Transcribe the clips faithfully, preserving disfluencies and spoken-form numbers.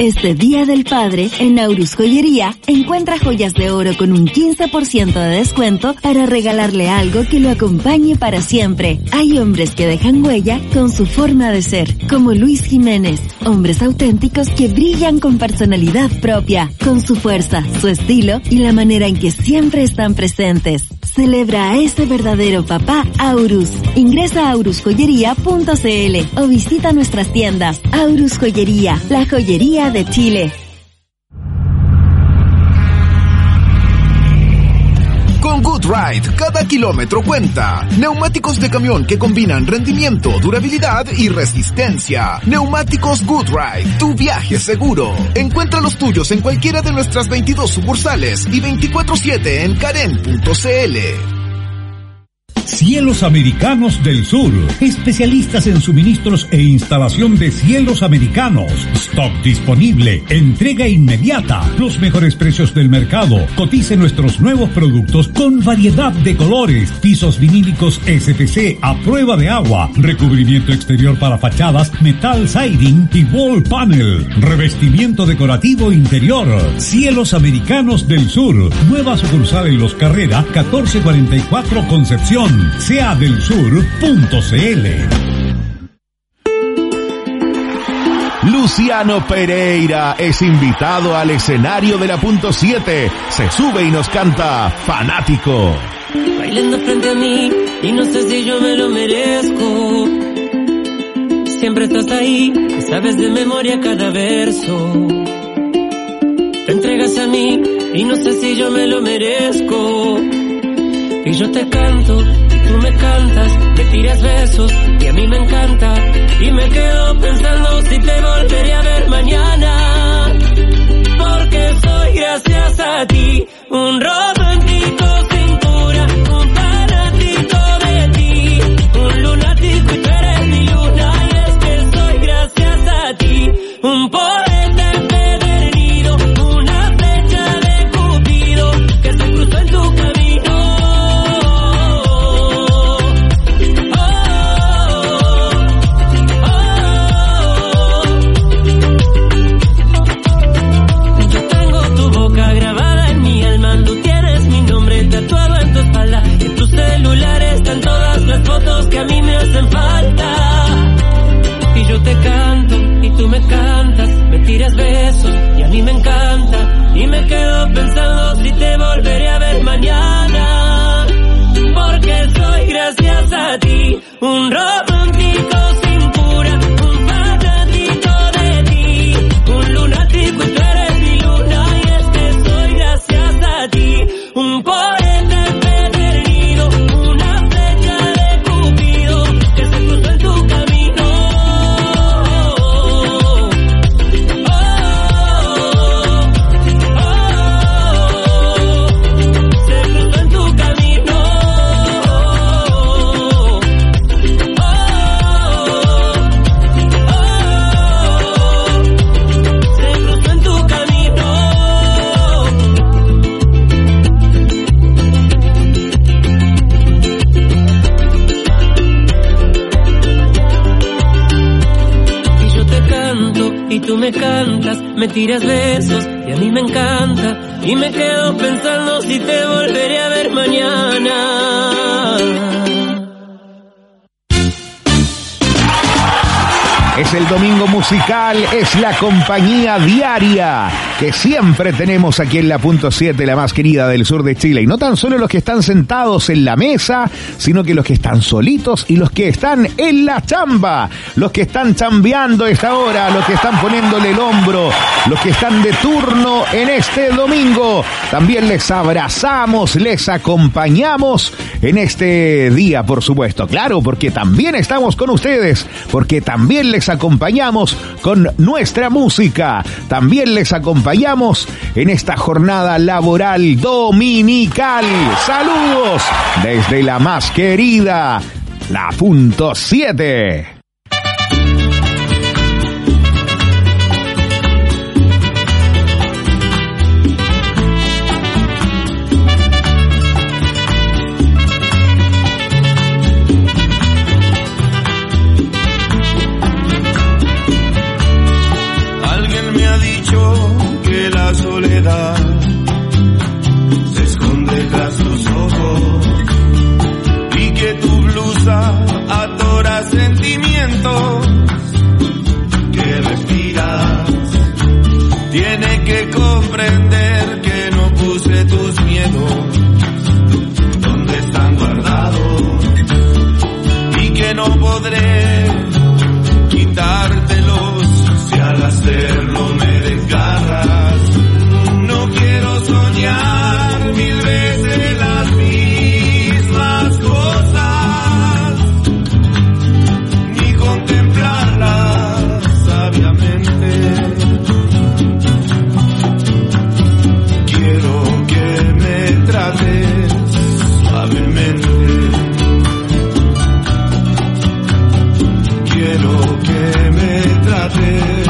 Este Día del Padre, en Aurus Joyería, encuentra joyas de oro con un quince por ciento de descuento para regalarle algo que lo acompañe para siempre. Hay hombres que dejan huella con su forma de ser, como Luis Jiménez. Hombres auténticos que brillan con personalidad propia, con su fuerza, su estilo y la manera en que siempre están presentes. Celebra a ese verdadero papá Aurus. Ingresa a aurus joyería punto c l o visita nuestras tiendas. Aurus Joyería, la joyería de Chile. Con GoodRide, cada kilómetro cuenta. Neumáticos de camión que combinan rendimiento, durabilidad y resistencia. Neumáticos GoodRide, tu viaje seguro. Encuentra los tuyos en cualquiera de nuestras veintidós sucursales y veinticuatro siete en karen punto c l. Cielos Americanos del Sur, especialistas en suministros e instalación de cielos americanos. Stock disponible, entrega inmediata, los mejores precios del mercado. Cotice nuestros nuevos productos con variedad de colores, pisos vinílicos S P C a prueba de agua, recubrimiento exterior para fachadas, metal siding y wall panel, revestimiento decorativo interior. Cielos Americanos del Sur, nueva sucursal en Los Carrera, catorce cuarenta y cuatro Concepción. sea del sur punto c l. Luciano Pereira es invitado al escenario de la punto siete. Se sube y nos canta Fanático. Bailando frente a mí y no sé si yo me lo merezco. Siempre estás ahí, sabes de memoria cada verso. Te entregas a mí y no sé si yo me lo merezco. Y yo te canto, y tú me cantas, me tiras besos, y a mí me encanta. Y me quedo pensando si te volveré a ver mañana. Porque soy gracias a ti, un romántico sin cura, un fanático de ti, un lunático y tú eres mi luna. Y es que soy gracias a ti, un poeta empedernido, una flecha de Cupido que se cruzó en tu camino. Fotos que a mí me hacen falta. Y yo te canto y tú me cantas, me tiras besos y a mí me encanta. Y me quedo pensando si te volveré a ver mañana. Porque soy gracias a ti, un romántico sin cura, un fanático de ti, un lunático y tú eres mi luna. Y es que soy gracias a ti, un poeta empedernido, una flecha de Cupido que se cruzó en tu camino. Oh, oh, oh, se cruzó en tu camino. Oh, oh, se cruzó en tu camino. Y yo te canto y tú me cantas, me tiras besos y a mí me encanta. Y me quedo pensando si te volveré a ver mañana. Es el domingo musical, es la compañía diaria que siempre tenemos aquí en la punto siete, la más querida del sur de Chile. Y no tan solo los que están sentados en la mesa, sino que los que están solitos y los que están en la chamba, los que están chambeando esta hora, los que están poniéndole el hombro, los que están de turno en este domingo. También les abrazamos, les acompañamos en este día, por supuesto. Claro, porque también estamos con ustedes, porque también les acompañamos con nuestra música. También les acompañamos en esta jornada laboral dominical. Saludos desde la más querida, la punto siete. Alguien me ha dicho que la soledad se esconde tras tus ojos y que tu blusa atora sentimientos que respiras. Tiene que comprender que no puse tus miedos donde están guardados y que no podré quitártelos si al hacerlo me desgarras. No quiero soñar mil veces las mismas cosas ni contemplarlas sabiamente. Quiero que me trates suavemente. Quiero que me trates.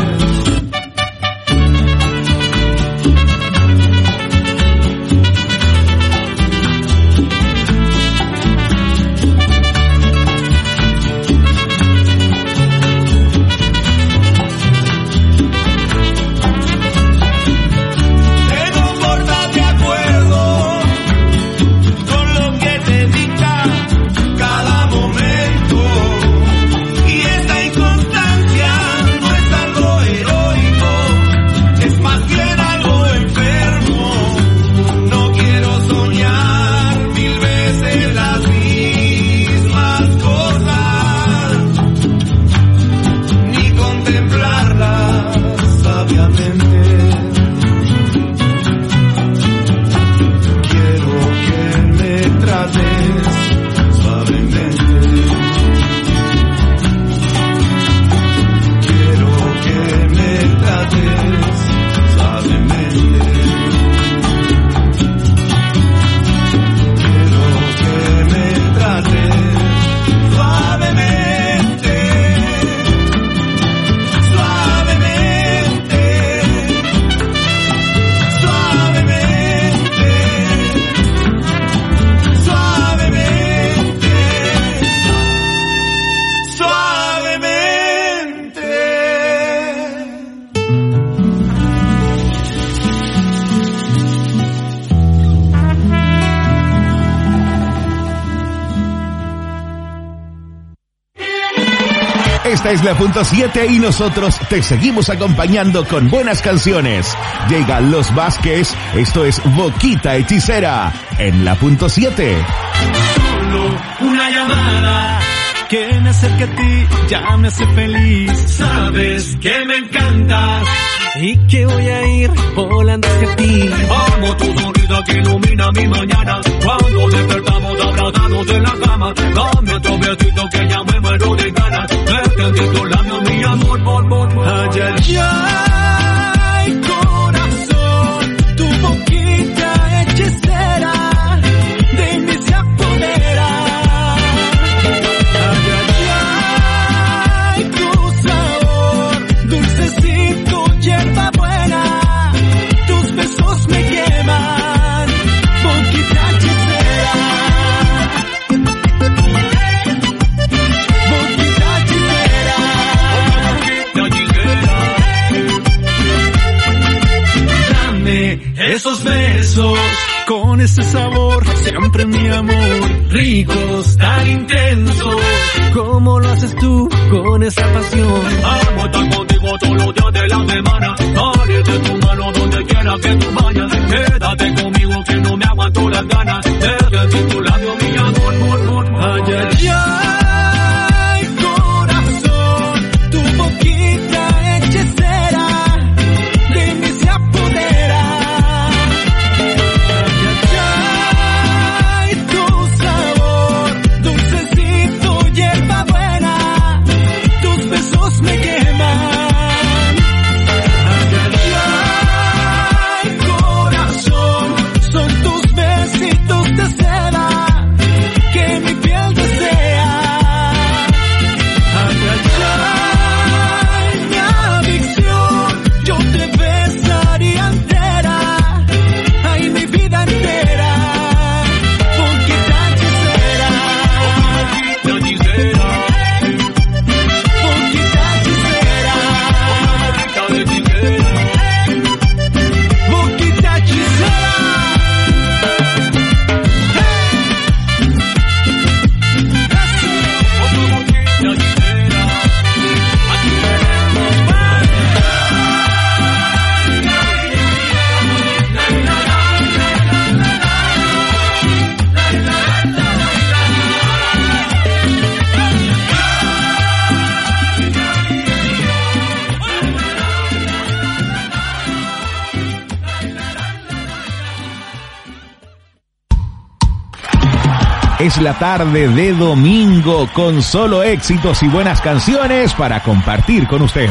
Esta es la punto siete y nosotros te seguimos acompañando con buenas canciones. Llegan Los Vázquez, esto es Boquita Hechicera, en la punto siete. Solo una llamada que me acerque a ti, ya me hace feliz. Sabes que me encantas y que voy a ir volando hacia ti. Amo tu sonrisa que ilumina mi mañana. Cuando despertamos abrazados en la cama, dame otro besito que ya me muero de ganas. Vete en tus labios, mi amor, por, por, por. Ay, ay, ay, corazón, tu boquita hechicera de mí se apodera. Ay, ay, ay, tu sabor, dulcecito, hierba buena, tus besos me queman, boquita hechicera. Boquita hechicera. Dame esos besos con ese sabor, siempre mi amor, ricos, tan intensos, como lo haces tú con esa pasión. Amo estar contigo todos los días de la semana, abrirte tu mano donde quiera que tú vayas, quédate conmigo que no me aguanto las ganas, desde tu labio mi amor, por, por, por. Ay, ay, ay, corazón, tu boquita hechicera de mí se apodera. Me queman. Ay, ay, Es la tarde de domingo con solo éxitos y buenas canciones para compartir con ustedes.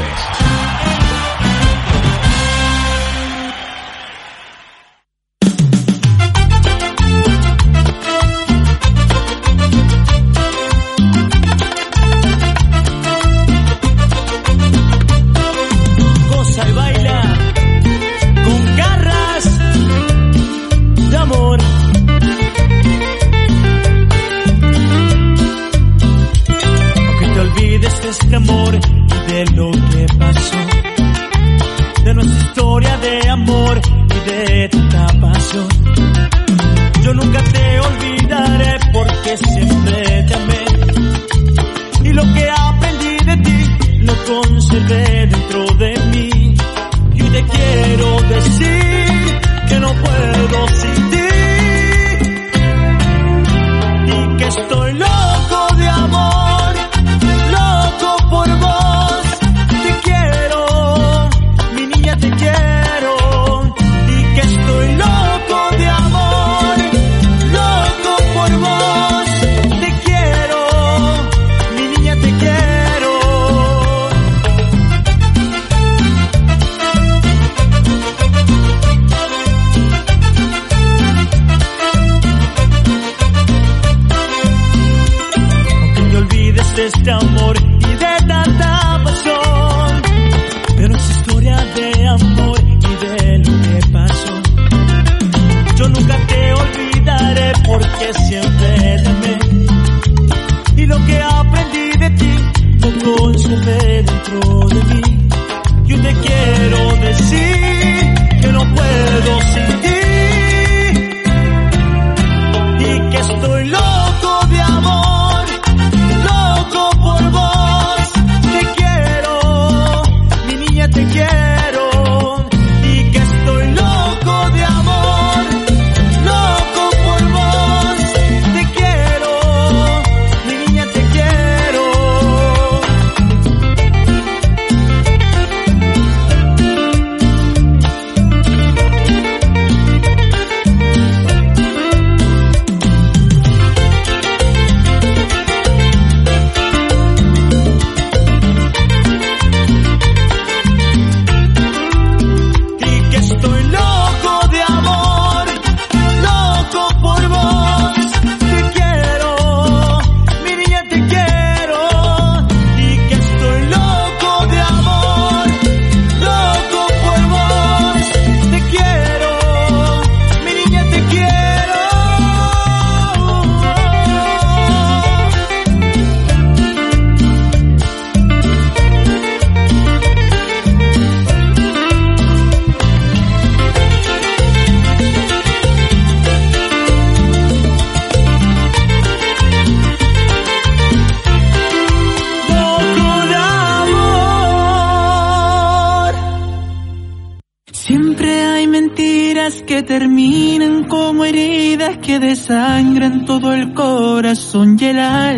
que terminan como heridas que desangran todo el corazón y el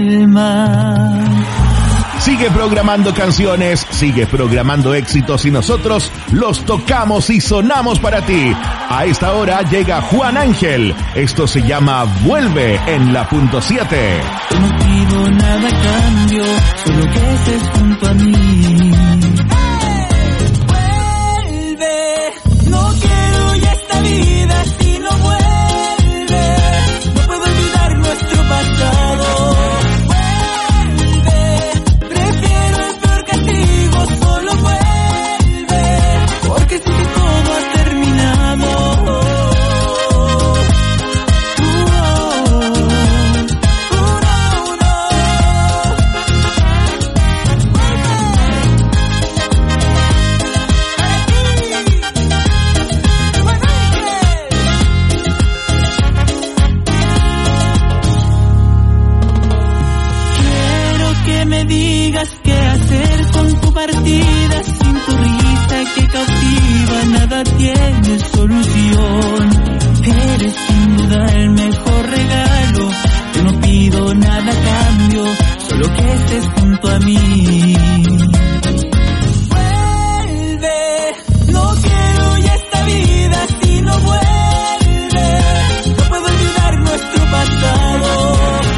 alma. Sigue programando canciones, sigue programando éxitos y nosotros los tocamos y sonamos para ti. A esta hora llega Juan Ángel. Esto se llama Vuelve en la punto siete. No pido nada a cambio, solo que estés junto a mí. Vuelve, no quiero ya esta vida si no vuelves. No puedo olvidar nuestro pasado. Sin tu risa que cautiva, nada tiene solución. Eres sin duda el mejor regalo. Yo no pido nada a cambio, solo que estés junto a mí. Vuelve, no quiero ya esta vida si no vuelves. No puedo olvidar nuestro pasado.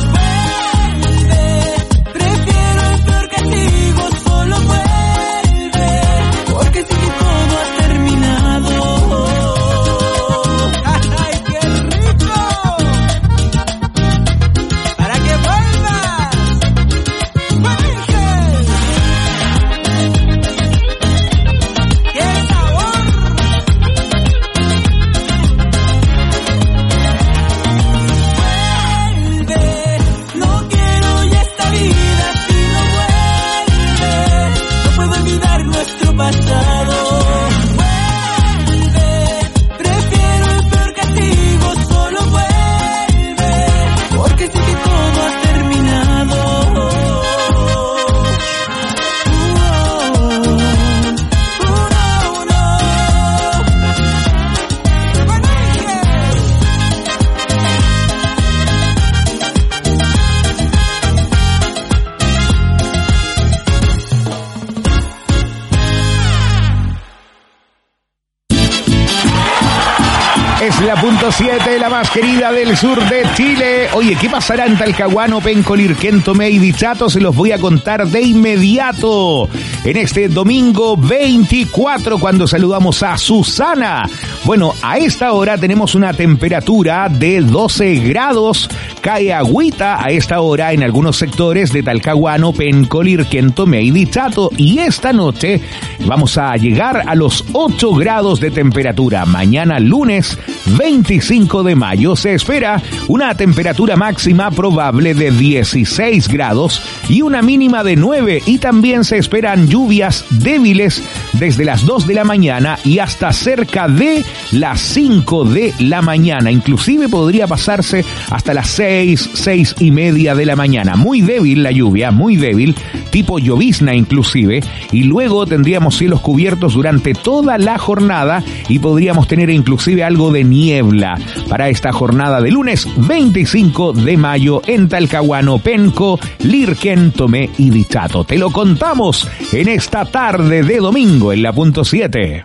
Es la punto siete, la más querida del sur de Chile. Oye, ¿qué pasará en Talcahuano, Penco, Lirquén, Tomé y Dichato? Se los voy a contar de inmediato. En este domingo veinticuatro, cuando saludamos a Susana. Bueno, a esta hora tenemos una temperatura de doce grados. Cae agüita a esta hora en algunos sectores de Talcahuano, Penco, Lirquén, Tomé y Dichato. Y esta noche vamos a llegar a los ocho grados de temperatura. Mañana lunes veinticinco de mayo se espera una temperatura máxima probable de dieciséis grados y una mínima de nueve, y también se esperan lluvias débiles desde las dos de la mañana y hasta cerca de las cinco de la mañana. Inclusive podría pasarse hasta las seis, seis y media de la mañana. Muy débil la lluvia, muy débil, tipo llovizna inclusive, y luego tendríamos cielos cubiertos durante toda la jornada y podríamos tener inclusive algo de niebla para esta jornada de lunes veinticinco de mayo en Talcahuano, Penco, Lirquén, Tomé y Dichato. Te lo contamos en esta tarde de domingo en la punto siete.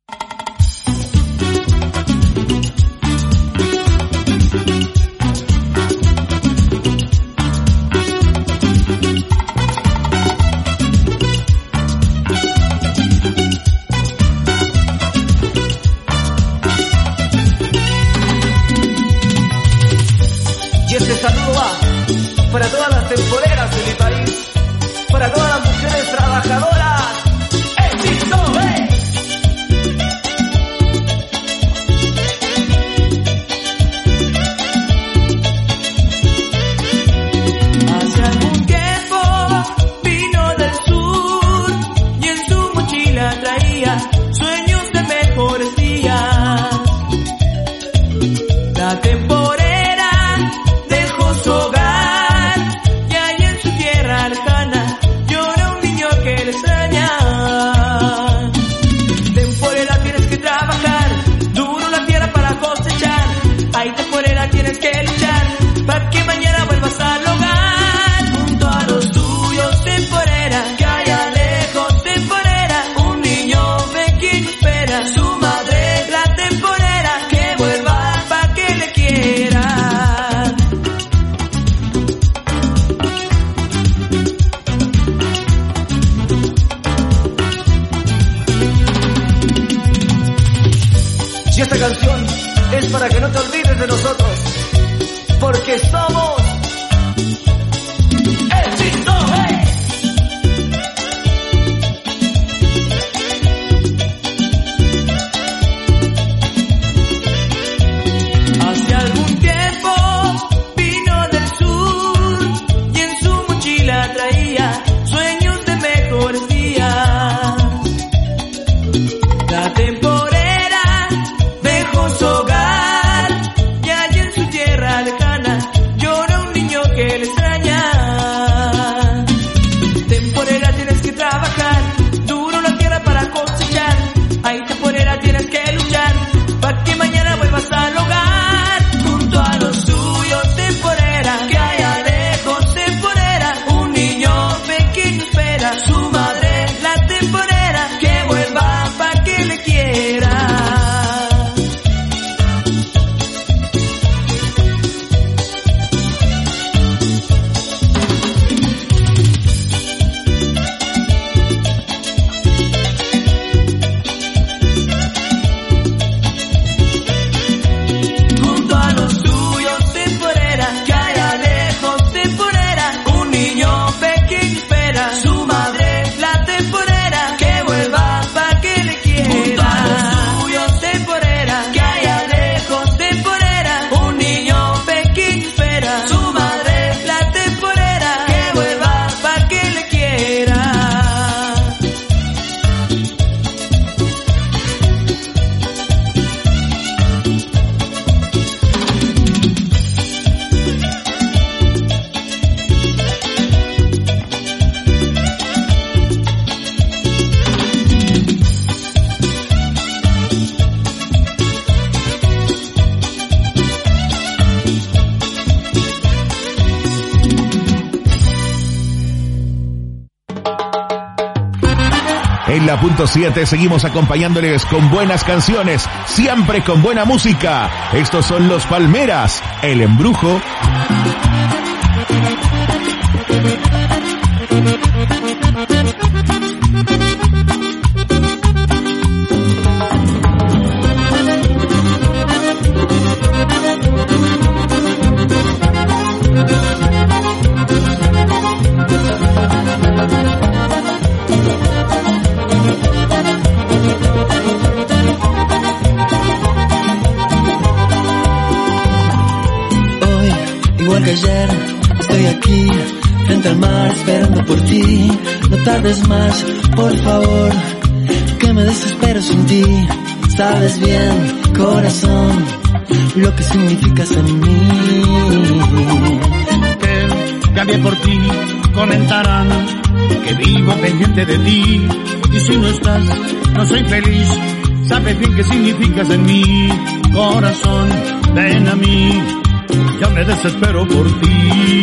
Para todas las temporeras de mi país, para todas las mujeres trabajadoras, ¡éxito, eh! Hace algún tiempo vino del sur y en su mochila traía sueños de mejores días. La temporera dejó su hogar. Tienes que luchar para que mañana vuelvas al hogar junto a los tuyos, temporera, que allá lejos, temporera, un niño pequeño espera su madre, la temporera, que vuelva para que le quiera. Y esta canción es para que no te olvides de nosotros, porque somos éxito, hey. Hace algún tiempo vino del sur y en su mochila traía sueños de mejores días. La temporera dejó su hogar y allí en su tierra lejana lloró en la punto siete seguimos acompañándoles con buenas canciones, siempre con buena música. Estos son Los Palmeras, El Embrujo. Que ayer estoy aquí frente al mar esperando por ti. No tardes más, por favor, que me desespero sin ti. Sabes bien, corazón, lo que significas en mí. Que cambié por ti, comentarán que vivo pendiente de ti. Y si no estás, no soy feliz. Sabes bien qué significas en mí. Corazón, ven a mí, yo me desespero por ti.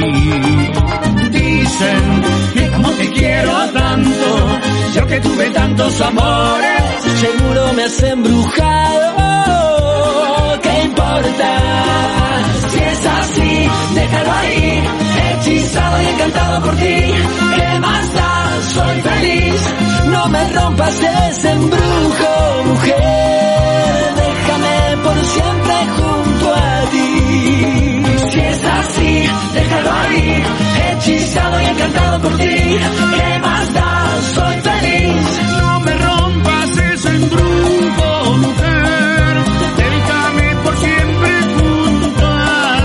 Dicen que como te quiero tanto, yo que tuve tantos amores, seguro me has embrujado. ¿Qué importa? Si es así, déjalo ahí, hechizado y encantado por ti. ¿Qué más da? Soy feliz. No me rompas ese embrujo, mujer. Déjame por siempre junto a ti. Si es así, déjalo ahí, hechizado y encantado por ti. ¿Qué más da? Soy feliz. No me rompas ese embrujo, mujer. Déjame por siempre junto a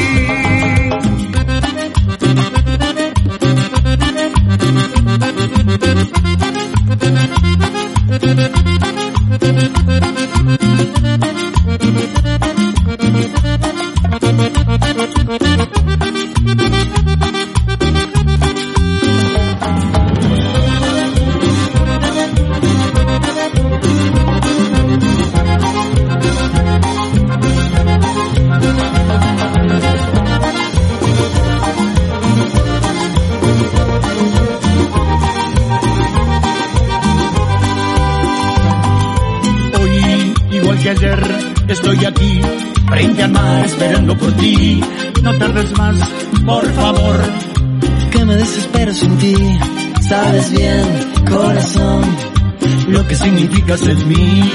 estoy aquí, frente al mar, esperando por ti. No tardes más, por favor, que me desespero sin ti. Sabes bien, corazón, lo que significas en mí.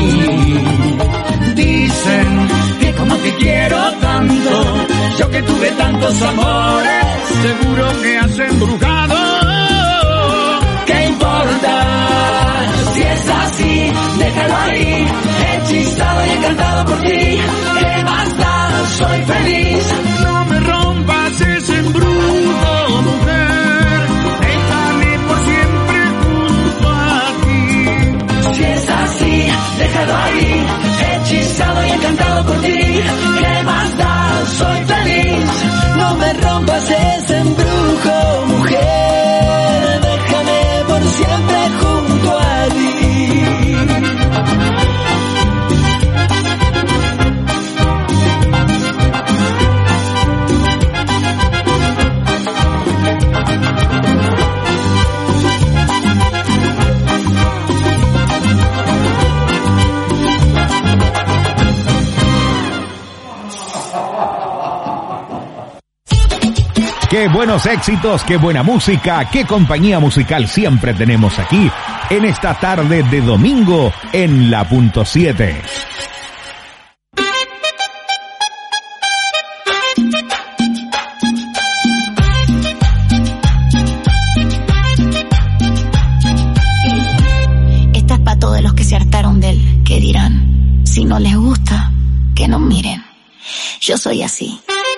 Dicen que como te quiero tanto, yo que tuve tantos amores, seguro me has embrujado. ¿Qué importa? Si es así, déjalo ahí, hechizado y encantado por ti. ¿Qué más da? Soy feliz. No me rompas ese embrujo, mujer. Déjame por siempre junto a ti. Si es así, déjalo ahí, hechizado y encantado por ti. ¿Qué más da? Soy feliz. No me rompas ese embrujo, mujer. Déjame por siempre junto a ti. Qué buenos éxitos, qué buena música, qué compañía musical siempre tenemos aquí en esta tarde de domingo en la punto siete. Esta es para todos los que se hartaron de él, que dirán, si no les gusta, que nos miren. Yo soy así.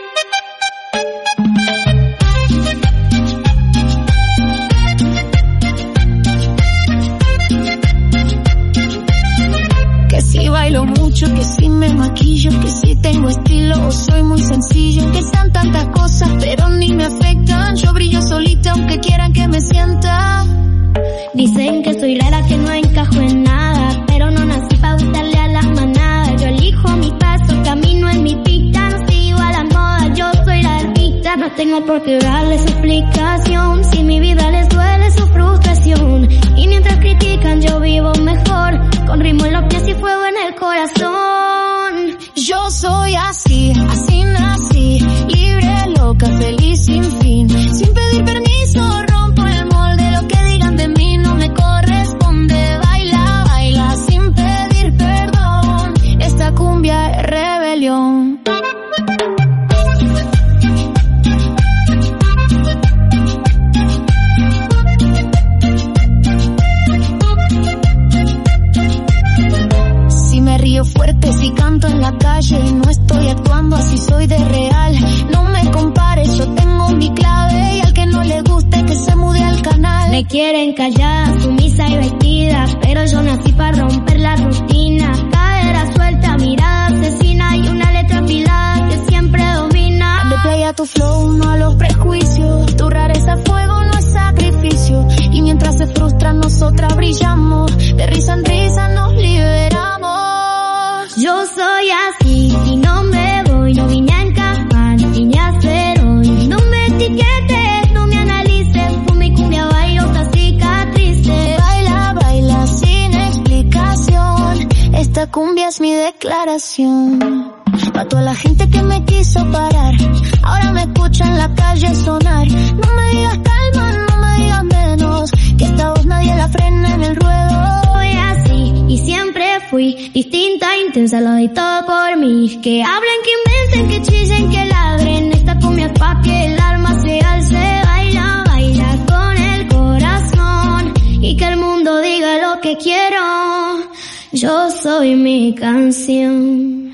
Bailo mucho, que si me maquillo, que si tengo estilo o soy muy sencillo, que sean tantas cosas pero ni me afectan. Yo brillo solita aunque quieran que me sienta. Dicen que soy rara, que no encajo en nada, pero no nací pa' gustarle a las manadas. Yo elijo mi paso, camino en mi pista, no sigo a la moda, yo soy la artista. No tengo por qué darles explicación, si mi vida les duele su frustración. Y mientras critican el corazón. Yo soy así, así nací, libre, loca, feliz, sin fin. Sin pedir permiso, rompo el molde, lo que digan de mí no me corresponde. Baila, baila, sin pedir perdón, esta cumbia es rebelión. Si me río fuerte, si canto en la calle, no estoy actuando así, soy de real. No me compares, yo tengo mi clave y al que no le guste que se mude al canal. Me quieren callada, sumisa y vestida, pero yo nací para romper la rutina. Cadera suelta, mirada asesina y una letra afilada que siempre domina. Dale play a tu flow, no a los prejuicios. Tu rareza fuego no es sacrificio. Y mientras se frustran nosotras brillamos. De risa en risa nos liberamos. Yo soy así, si no me voy, no vine a encajar, vine a ser hoy. No me etiquetes, no me analices, con mi cumbia bailo otras cicatrices. Baila, baila sin explicación, esta cumbia es mi declaración. Pa' toda la gente que me quiso parar, ahora me escucha en la calle sonar. No me digas calma, no me digas menos, que esta voz nadie la frena en el ruedo. Soy así y siempre fui distinta, intensa, lo doy todo por mí. Que hablen, que inventen, que chillen, que ladren. Esta cumbia es pa' que el alma se alce. Baila, baila con el corazón y que el mundo diga lo que quiero. Yo soy mi canción.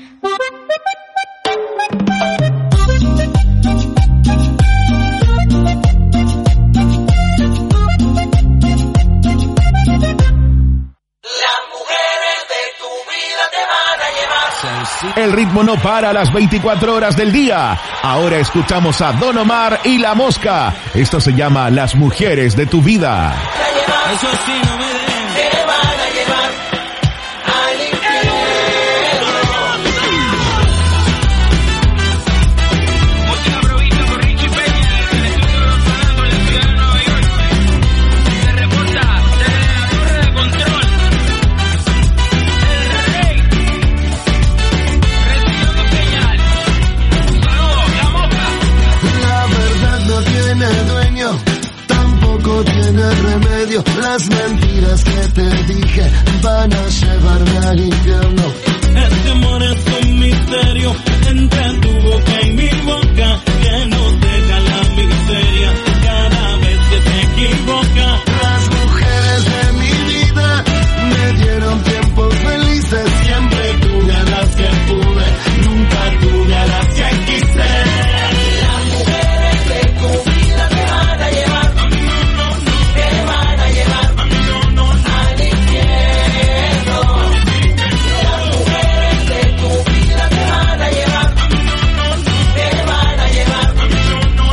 El ritmo no para a las veinticuatro horas del día. Ahora escuchamos a Don Omar y La Mosca. Esto se llama Las Mujeres de tu Vida. Eso sí, no me den. Te van a llevar al infierno. Música provista por Richie Peña, el estudio sonando en la ciudad de Nueva York. Se reporta desde la torre de control. El rey. Recibiendo señal. Saludos, La Mosca. La verdad no tiene dueño, tampoco tiene remedio. Las mentiras que te dije van a llevarme al infierno. Este amor es un misterio entre tu boca y mi boca que nos deja la miseria cada vez que te equivocas. Las mujeres de mi vida me dieron tiempos felices. Siempre tuve a las que pude, nunca tuve a las que quise. Las mujeres de tu vida te van a llevar, te van a llevar al infierno. Las mujeres de tu vida te van a llevar, te van a llevar al infierno.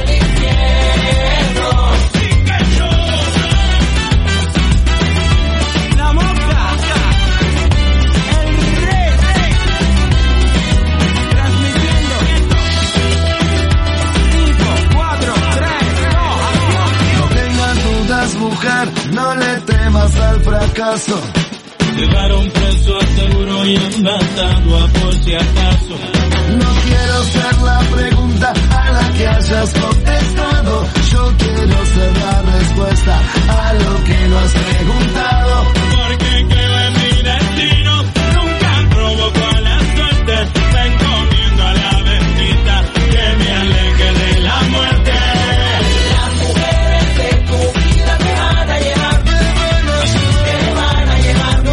La Mosca, el rey, transmitiendo cinco, cuatro, tres, dos, acción. No tengas dudas, mujer, no le temas al fracaso. Llevaron preso a seguro y enlatado a por si acaso. No quiero ser la pregunta a la que hayas contestado. Yo quiero ser la respuesta a lo que no has preguntado. Porque creo en mi destino, nunca provoco a la suerte. Me encomiendo a la bendita que me aleje de la muerte. Las mujeres de tu vida te van a llevar, te van a llevar al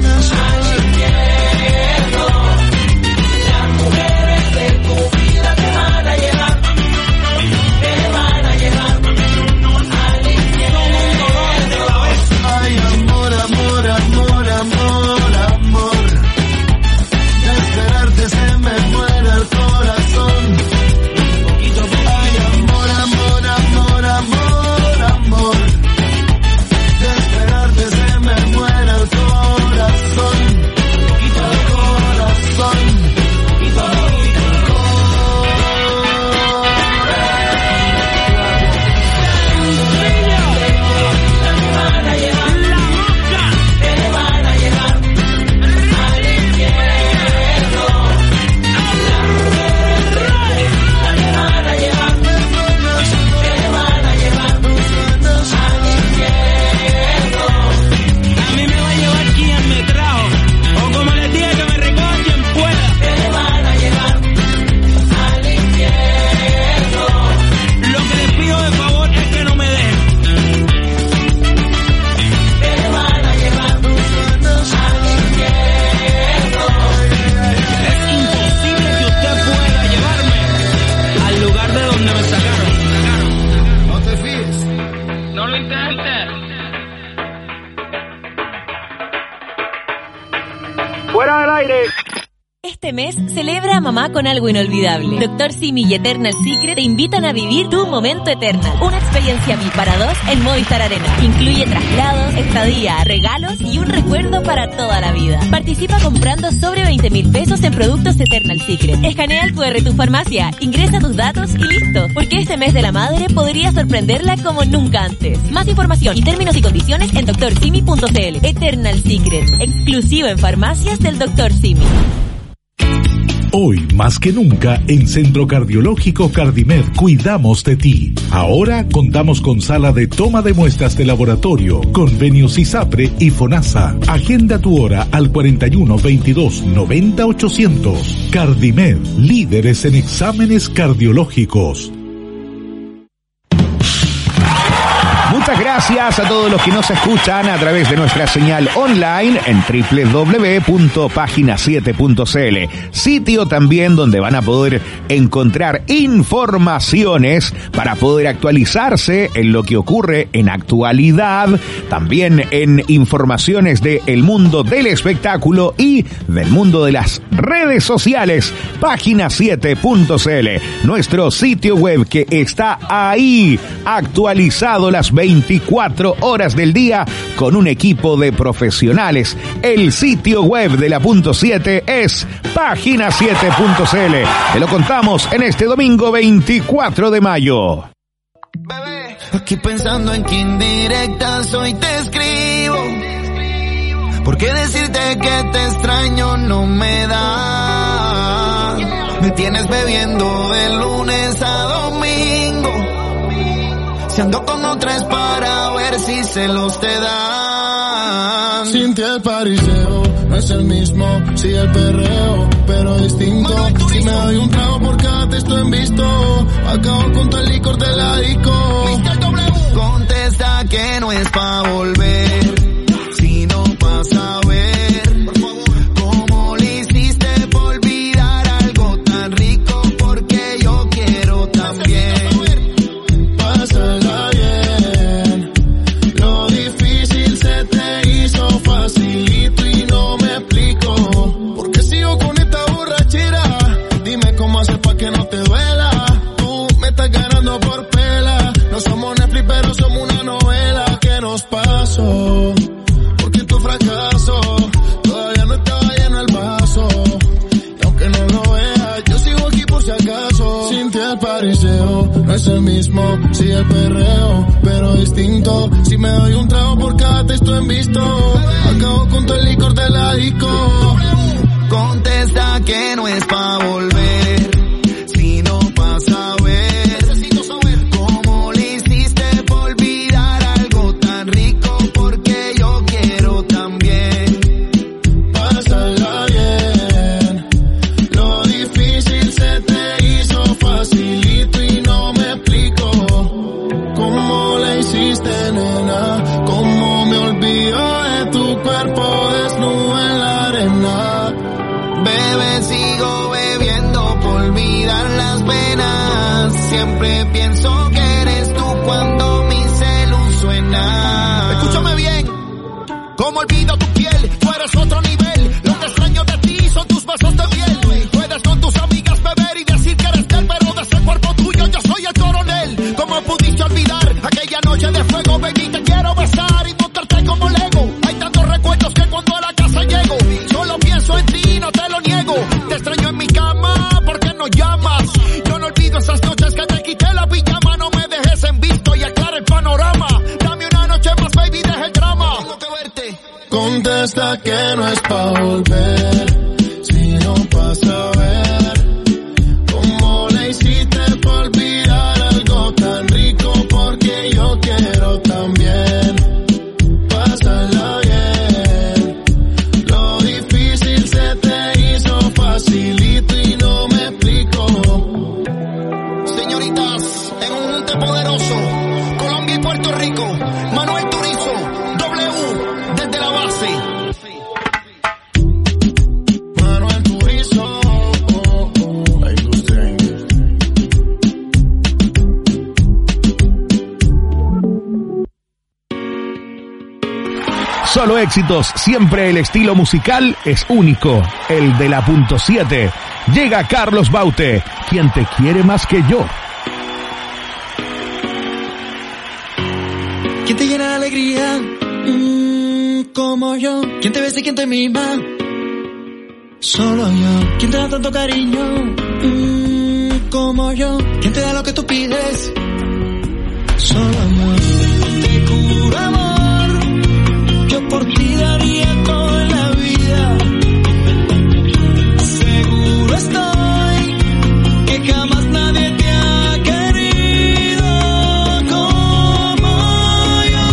infierno. Las mujeres de tu vida te van a llevar, te van a llevar al infierno. Ay, amor. ¡Fuera del aire! Este mes celebra a mamá con algo inolvidable. Doctor Simi y Eternal Secret te invitan a vivir tu momento Eternal. Una experiencia V I P para dos en Movistar Arena. Incluye traslados, estadía, regalos y un recuerdo para toda la vida. Participa comprando sobre veinte mil pesos en productos Eternal Secret. Escanea el cu erre de tu farmacia, ingresa tus datos y listo. Porque este mes de la madre podría sorprenderla como nunca antes. Más información y términos y condiciones en doctor simi punto c l. Eternal Secret, exclusivo en farmacias del doctor Simi. Hoy, más que nunca, en Centro Cardiológico Cardimed cuidamos de ti. Ahora contamos con sala de toma de muestras de laboratorio, convenios ISAPRE y FONASA. Agenda tu hora al cuarenta y uno, veintidós, noventa, ochocientos. Cardimed, líderes en exámenes cardiológicos. Muchas gracias a todos los que nos escuchan a través de nuestra señal online en doble u doble u doble u punto página siete punto c l, sitio también donde van a poder encontrar informaciones para poder actualizarse en lo que ocurre en actualidad, también en informaciones del mundo del espectáculo y del mundo de las redes sociales. Página siete punto c l, nuestro sitio web que está ahí actualizado las veinticuatro horas del día con un equipo de profesionales. El sitio web de la punto siete es página siete punto c l. Te lo contamos en este domingo veinticuatro de mayo. Bebé, aquí pensando en qué indirectas hoy te escribo. ¿Por qué decirte que te extraño no me da? Me tienes bebiendo de lunes a domingo. Si ando con otras para ver si se los te dan. Sin ti el pariseo no es el mismo, sí el perreo, pero distinto. Si me doy un trago por cada texto en visto, acabo con todo el licor de la disco. Contesta que no es pa' volver, sino pa' saber, por favor, cómo le hiciste por olvidar algo tan rico, porque yo quiero también. Pásala bien, lo difícil se te hizo facilito y no me explico. Porque sigo con esta borrachera, dime cómo hacer pa' que no te duela. Tú me estás ganando por pela, no somos Netflix pero somos una novela. ¿Qué nos pasó? Porque tu fracaso todavía no estaba lleno el vaso. Y aunque no lo veas, yo sigo aquí por si acaso. Sin ti el pariseo no es el mismo, sí el perreo, pero distinto. Si me doy un trago por cada texto en visto, acabo con todo el licor de la disco. Contesta que no es pa' volver, sino pa' saber. Necesito saber cómo le hiciste por olvidar algo tan rico, porque yo quiero también. Pásala bien, lo difícil se te hizo facilito y no me explico. ¿Cómo le hiciste, nena? ¿Cómo me olvido de tu cuerpo desnudo en la arena? Bebé, sigo bebiendo por olvidar las penas. Siempre pienso que eres tú cuando mi celu suena. Escúchame bien, como olvido tu piel, tú eres otro nivel. Lo que extraño de ti son tus besos de piel. Puedes con tus amigas beber y decir que eres de él, pero de ese cuerpo tuyo yo soy el coronel. ¿Cómo pudiste olvidar aquella noche de fuego, baby? Te quiero besar y montarte como Lego. Hay tantos recuerdos que cuando a la casa llego, solo pienso en ti, no te lo niego. Te extraño en mi cama, ¿por qué no llamas? Yo no olvido esas noches que te quité la pijama. No me dejes en visto y aclara el panorama. Dame una noche más, baby, deja el drama. Tengo que verte. Contesta que no es pa' volver, sino pa' saber cómo le hiciste por olvidar algo tan rico, porque yo quiero también. Pásala bien, lo difícil se te hizo facilito y no me explico. Señoritas, en un junte poderoso, Colombia y Puerto Rico, Manuel Turizo, W, desde la base. Manuel Turizo. Solo éxitos, siempre el estilo musical es único, el de la punto siete. Llega Carlos Baute, quien te quiere más que yo. ¿Quién te llena de alegría? Mm, como yo. ¿Quién te besa y quién te mima? Solo yo. ¿Quién te da tanto cariño? Mm, como yo. ¿Quién te da lo que tú pides? Solo yo. Te juro amor, yo por ti daría toda la vida. Seguro estoy que jamás nadie te ha querido como yo.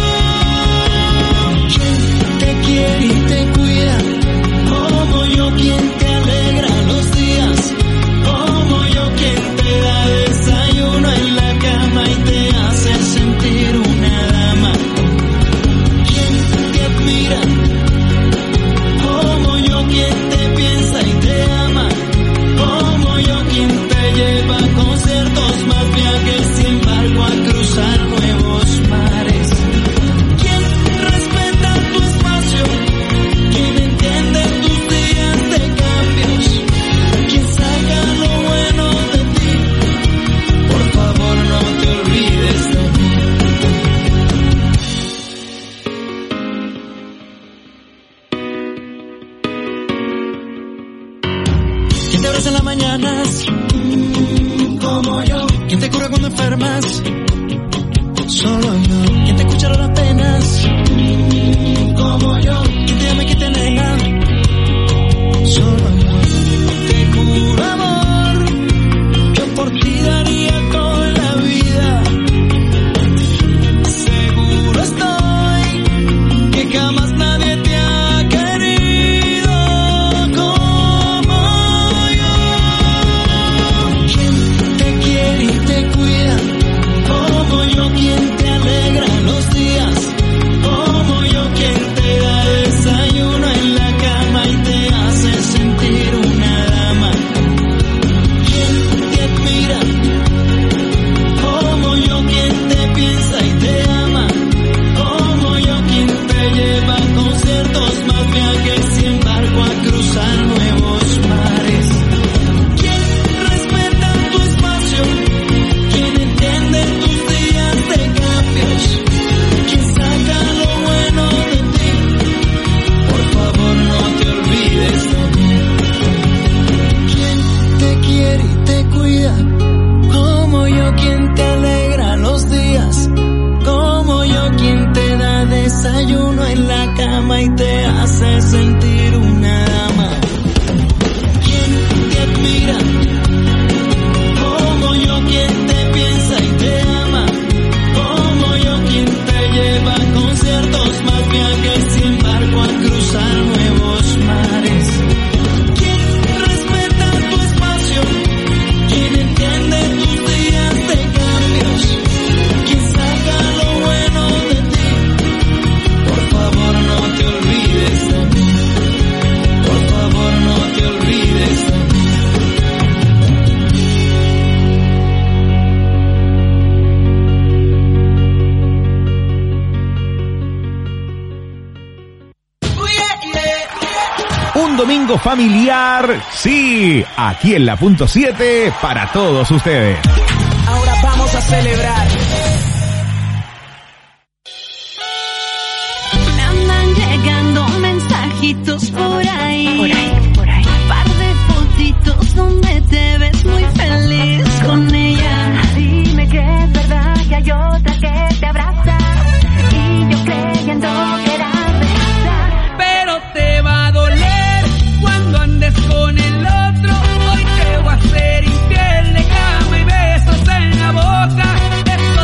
¿Quién te quiere y te cuida? Como yo. ¿Quién te alegra los días? Como yo. ¿Quién te da desayuno en la cama y te hace sentir una dama? ¿Quién te admira? Como yo. ¿Quién te piensa y te ama? Como yo. ¿Quién te lleva a conciertos, más viajes, sin barco a cruzar nuevos mares? ¿Quién respeta tu espacio? ¿Quién entiende tus días de cambios? ¿Quién saca lo bueno de ti? Por favor, no te olvides de mí. ¿Quién te abraza en las mañanas? Mm, como yo. ¿Quién te cura cuando enfermas? Solo yo. ¿Quién te escucha las penas? Mm, como yo. ¿Quién te ama y quién te nega? Solo yo. Te juro amor, yo por ti daría toda la vida. Seguro estoy que jamás nadie te ha querido como yo. ¿Quién te quiere y te cuida? Como yo. ¿Quién te alegra los días? Como yo. ¿Quién te da desayuno en la cama y te hace sentir una dama? ¿Quién te admira? Como yo. ¿Quién te piensa y te ama? Como yo. ¿Quién te lleva a conciertos, más viajes, sin barco a cruzar nuevos mares? ¿Quién respeta tu espacio? ¿Quién entiende tus días de cambios? ¿Quién saca lo bueno de ti? Por favor, no te olvides de mí. ¿Quién te quiere y te cuida? Como yo. ¿Quién te alegra los días? Como yo. ¿Quién te da desayuno en la cama y te hace sentir una dama? ¿Quién te admira? Como yo. ¿Quién te piensa y te ama? Como yo. ¿Quién te lleva a conciertos, más viajes, sin barco a cruzar nuevos mares? ¿Quién respeta tu espacio? ¿Quién entiende tus días de cambios? ¿Quién saca lo bueno de ti? Por favor, no te olvides de mí. Por favor, no te olvides de mí. Un domingo familiar, sí, aquí en la punto siete para todos ustedes. Ahora vamos a celebrar. Me andan llegando mensajitos por ahí. Por ahí, por ahí. Par de fotitos donde te ves muy feliz con ella. Dime que es verdad que hay otra que te abraza. Y yo creyendo que eras de esa. Pero te va a doler cuando andes con el otro. Hoy te voy a hacer infiel de cama y besos en la boca. Eso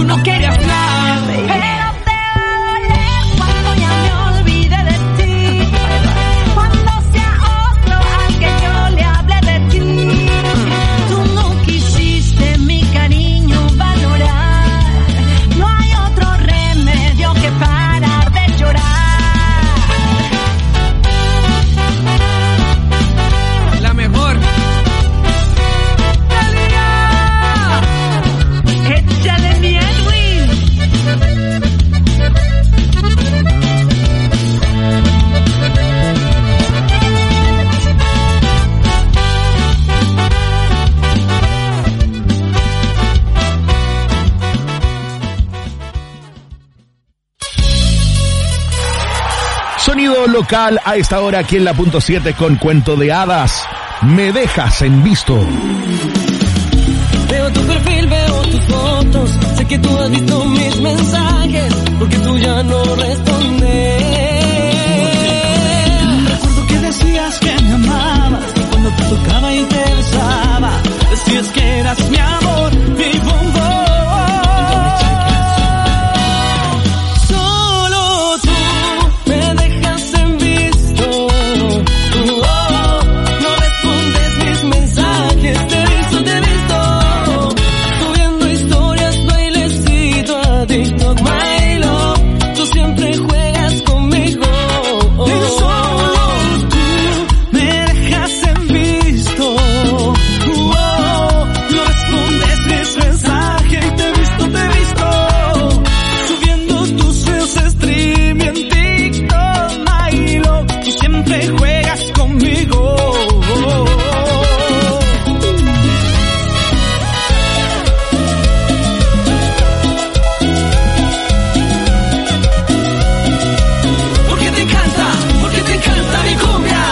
tú no querías nada, baby. Pero te va a doler cuando ya me olvide de ti, cuando sea otro al que yo le hable de ti. Tú no quisiste mi cariño valorar, no hay otro remedio que parar de llorar. La mejor. Échale mi Edwin. Sonido local a esta hora aquí en la punto siete con Cuento de Hadas. Me dejas en visto. Veo tu perfil, veo tus fotos. Sé que tú has visto mis mensajes, porque tú ya no respondes. Recuerdo que decías que me amabas, y cuando te tocaba y te besaba, decías que eras mi amor, mi bombón. Solo tú me dejas en visto. Oh, no respondes mis mensajes. Te he visto, te he visto subiendo historias, bailecito a TikTok, my love. Tú siempre juegas conmigo. Oh, Y solo tú me dejas en visto. Oh, no respondes mis mensajes. Te he visto, te he visto subiendo tus reels stream en TikTok, my love. Tú siempre juegas conmigo. porque te encanta, porque te encanta mi cumbia.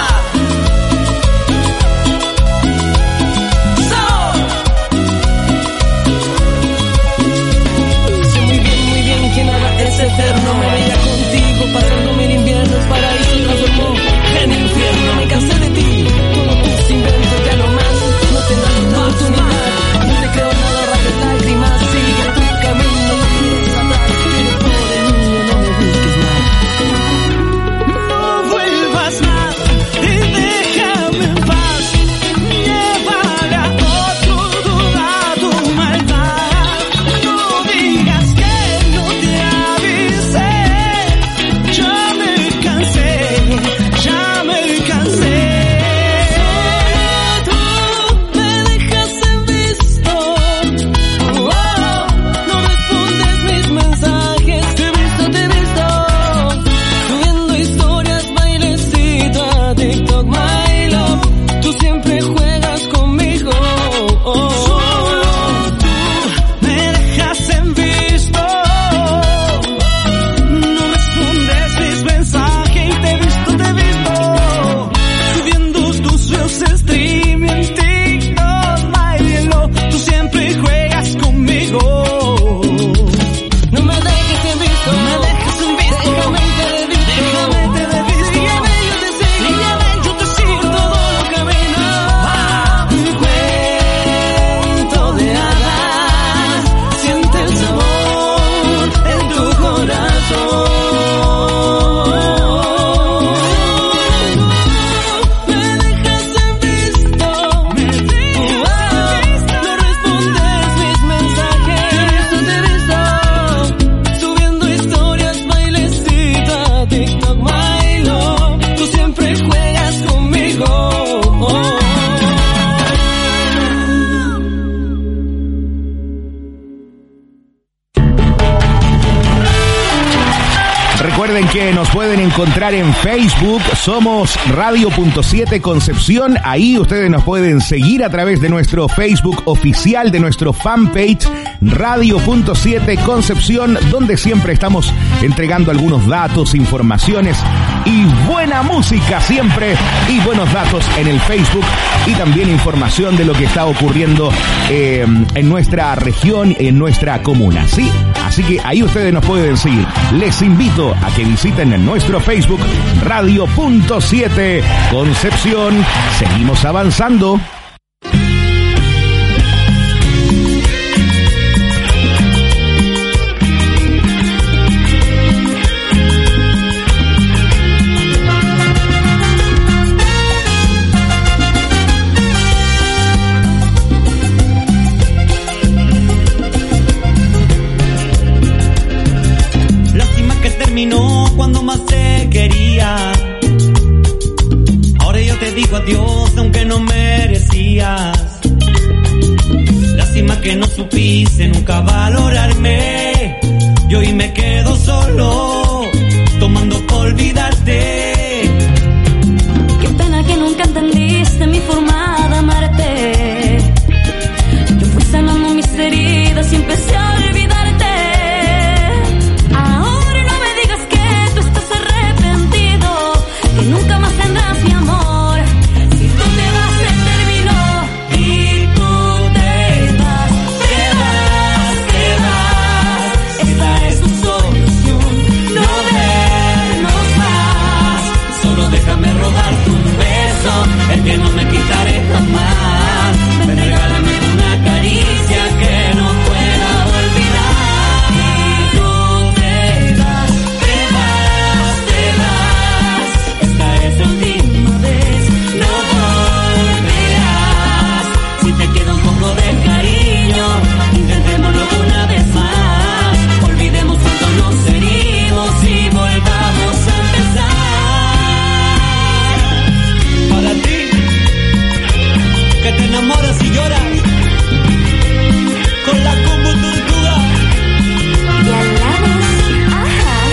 So. Sé muy bien, muy bien que nada es eterno. Me veía contigo pasándome el invierno. El paraíso transformó en infierno. Me cansé de ti, todos tus inventos ya no más. No tendrás oportunidad. No te creo nada, rajas, lágrimas. Sigue tu camino, no mires atrás. Tienes pobre niño, no me busques más. No vuelvas más y déjame en paz. Llévale a otro toda tu maldad. No digas que no te avisé. Ya me cansé, ya me cansé. Tú me dejas en visto. Oh, no respondes mis mensajes. Te he visto, te he visto subiendo historias, bailecito a TikTok, my love. Tú siempre juegas conmigo. Oh, Solo tú me dejas en visto. No respondes mis mensajes. Te he visto, te he visto subiendo tus reels stream en TikTok, my love. Tú siempre juegas conmigo. no me dejes en visto. No me dejes en visto. Déjame te he visto. Déjame te he visto. Sígueme, yo te sigo. Sígueme, yo te sigo. Por todo lo que vengo. Ah, Un cuento de hadas. Siente el sabor en tu corazón. Me dejas en visto. No respondes mis mensajes. Te he visto subiendo historias, bailecito a TikTok, my love. Tú siempre juegas conmigo. Recuerden que nos pueden encontrar en Facebook, somos Radio punto siete Concepción, ahí ustedes nos pueden seguir a través de nuestro Facebook oficial, de nuestro fanpage Radio punto siete Concepción, donde siempre estamos entregando algunos datos, informaciones y buena música siempre, y buenos datos en el Facebook, y también información de lo que está ocurriendo eh, en nuestra región, en nuestra comuna, ¿sí? Así que ahí ustedes nos pueden seguir. Les invito a que visiten en nuestro Facebook Radio punto siete Concepción. Seguimos avanzando. terminó cuando más te quería. Ahora yo te digo adiós aunque no merecías. Lástima que no supiste nunca valorarme. Y hoy me quedo solo, tomando por olvidarte. Qué pena que nunca entendiste mi forma de amarte. Yo fui sanando mis heridas y empecé a olvidarte. Ahora no me digas que tú estás arrepentido, que nunca más tendrás mi amor. Si tú te vas se terminó y tú te vas, te vas, te vas. Esta es tu solución, no vernos más. Solo déjame robarte un beso, el que no me quitaré jamás. Ven, regálame una caricia que no pueda olvidar. Y tú te vas, te vas, te vas. Esta es la última vez, no volverás. Si te queda un poco de cariño, intentémoslo una vez más. Olvidemos cuánto nos herimos y volvamos a empezar. Para ti, que te enamoras y lloras con la combo tortuga. Y hablamos, ajá.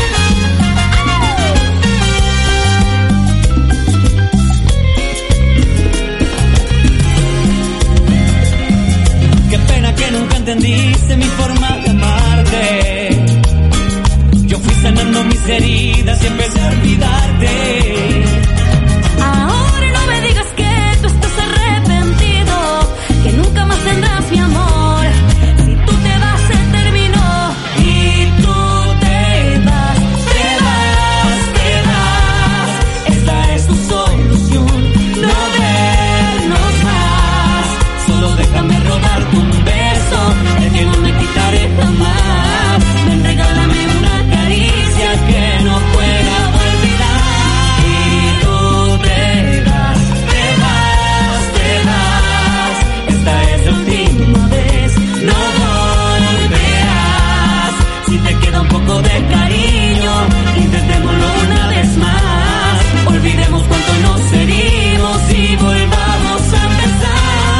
Qué pena que nunca entendiste mi forma de amarte. Yo fui sanando mis heridas y empecé a olvidarte. Ahora no me digas que tú estás arrepentido, que nunca más tendrás mi amor. Si tú te vas se terminó y tú te vas, te vas, te vas. Esta es tu solución, no vernos más. Solo déjame robarte un beso, el que no me quitaré jamás. Ven, regálame una caricia que no pueda olvidar. Y tú te vas, te vas, te vas. Esta es la última vez, no volverás. Si te queda un poco de cariño, intentémoslo una vez más. Olvidemos cuánto nos herimos y volvamos a empezar.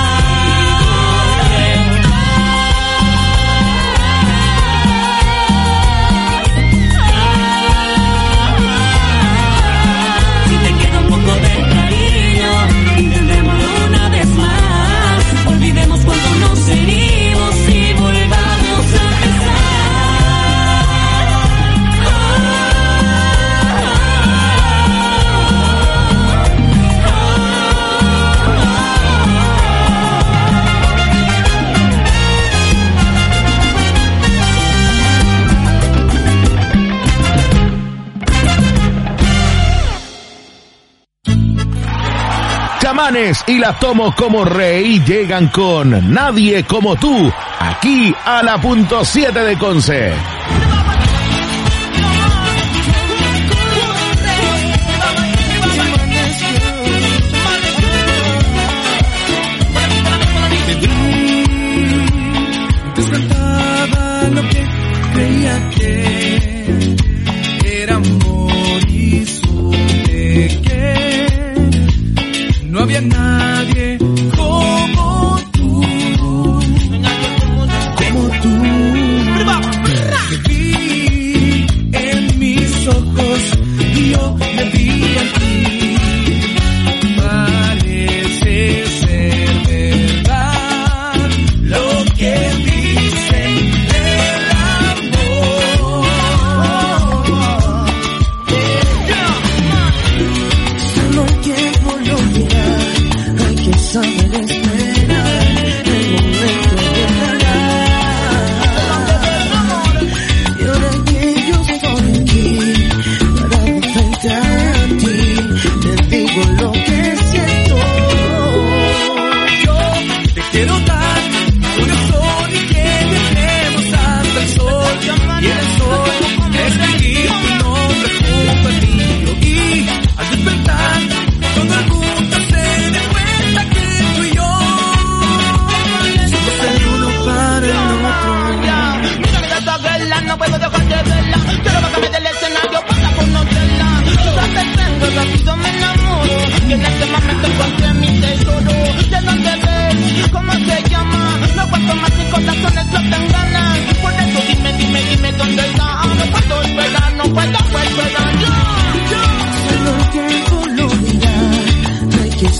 Si te queda un poco de cariño, intentémoslo una vez más. Olvidemos cuánto nos herimos y volvamos a empezar. Chamanes y la Tomo como Rey llegan con Nadie como tú, aquí a la punto siete de Conce. Antes cantaba lo que creía que era amor y supe que no había nadie como tú, como tú. Que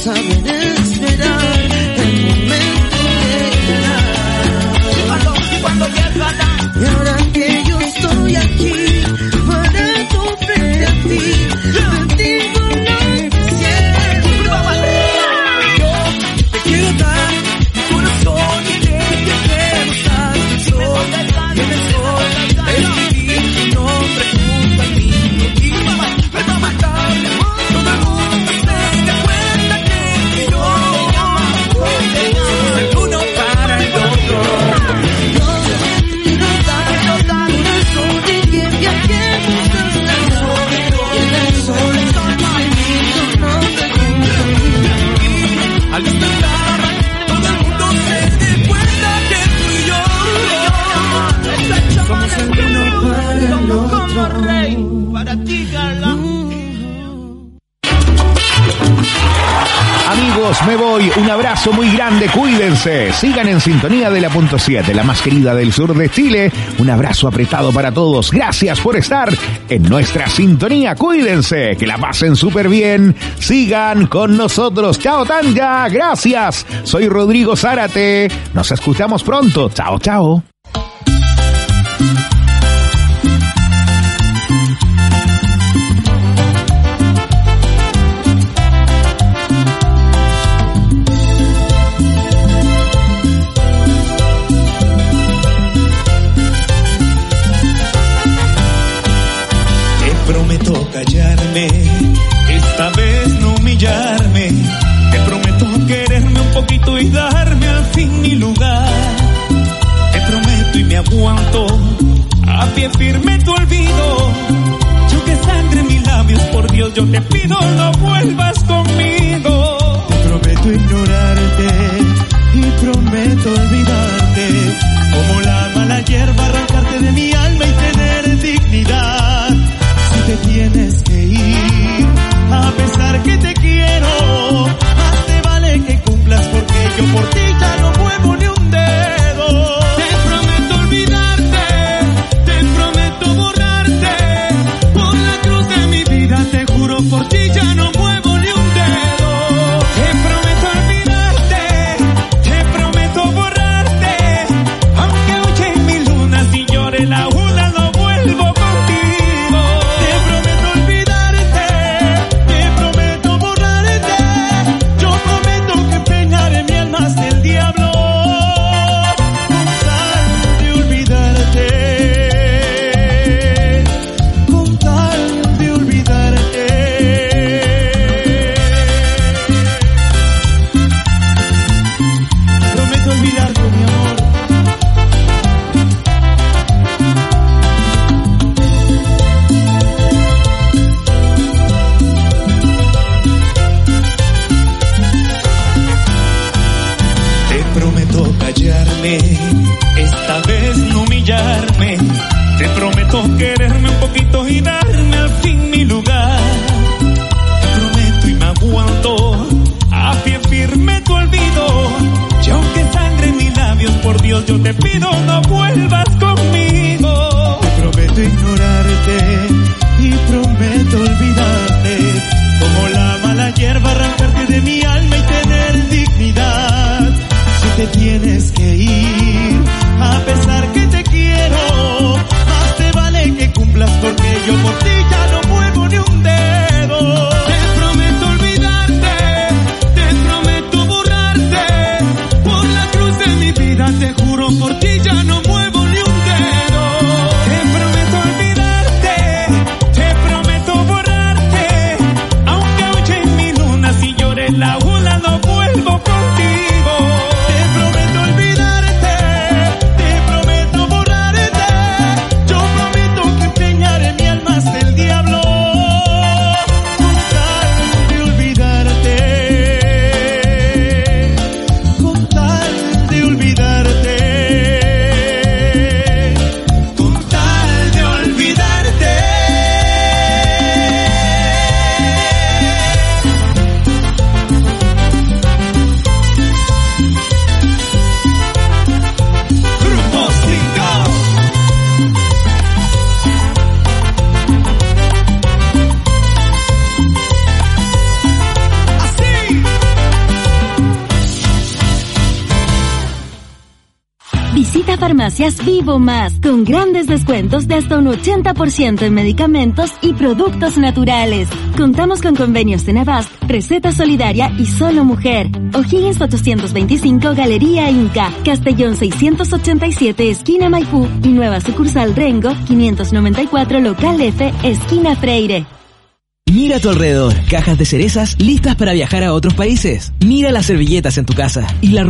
saber esperar el momento de llegar. Y ahora que yo estoy aquí parado frente a ti, te digo lo que siento. Yo te quiero dar mi corazón y que te quiero dar el sol y en el sol escribir tu nombre junto al mío. Y para matarle todo el mundo se dé cuenta que yo somos el uno para el otro. Al despertar, todo el mundo se dé cuenta que tú y yo somos el uno para el otro. Como rey, para ti, galán. Amigos, me voy. Un abrazo muy grande. Cuídense. Sigan en sintonía de la punto siete, la más querida del sur de Chile. Un abrazo apretado para todos. Gracias por estar en nuestra sintonía. Cuídense. Que la pasen súper bien. Sigan con nosotros. Chao, Tanja. Gracias. Soy Rodrigo Zárate. Nos escuchamos pronto. Chao, chao. Callarme, esta vez no humillarme. Te prometo quererme un poquito y darme al fin mi lugar. Te prometo y me aguanto, a pie firme tu olvido. Yo que sangre en mis labios, por Dios yo te pido no vuelvas conmigo. Te prometo ignorarte y prometo olvidarte. Como la mala hierba arrancarte de mi alma y tener dignidad. Te tienes que ir, a pesar que te quiero, más te vale que cumplas porque yo por ti ya no muevo ni un dedo. Te prometo olvidarte, te prometo borrarte, por la cruz de mi vida te juro por ti ya no muevo ni un dedo. Farmacias Vivo Más, con grandes descuentos de hasta un ochenta por ciento en medicamentos y productos naturales. Contamos con convenios en Avast, Receta Solidaria y Solo Mujer. O'Higgins ochocientos veinticinco, Galería Inca. Castellón seiscientos ochenta y siete, esquina Maipú. Y nueva sucursal Rengo, quinientos noventa y cuatro, local F, esquina Freire. Mira a tu alrededor, cajas de cerezas listas para viajar a otros países. Mira las servilletas en tu casa y la